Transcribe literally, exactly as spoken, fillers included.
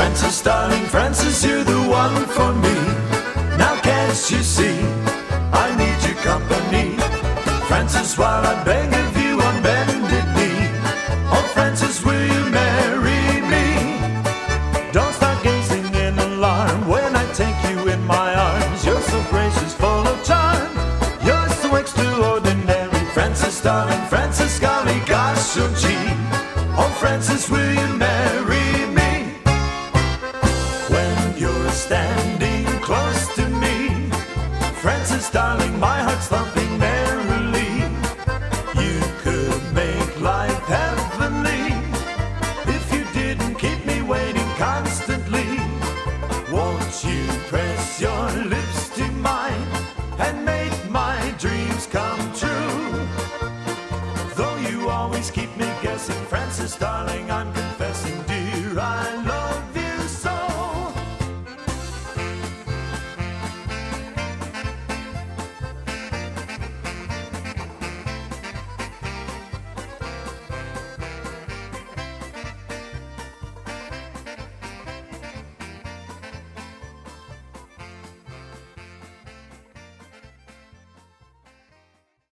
Francis, darling Francis, you're the one for me. Now can't you see, I need your company. Francis, while I beg of you on bended knee, oh Francis, will you marry me? Don't start gazing in alarm when I take you in my arms. You're so gracious, full of charm, you're so extraordinary. Francis, darling Francis, golly gosh, so gee, oh Francis, will you marry me?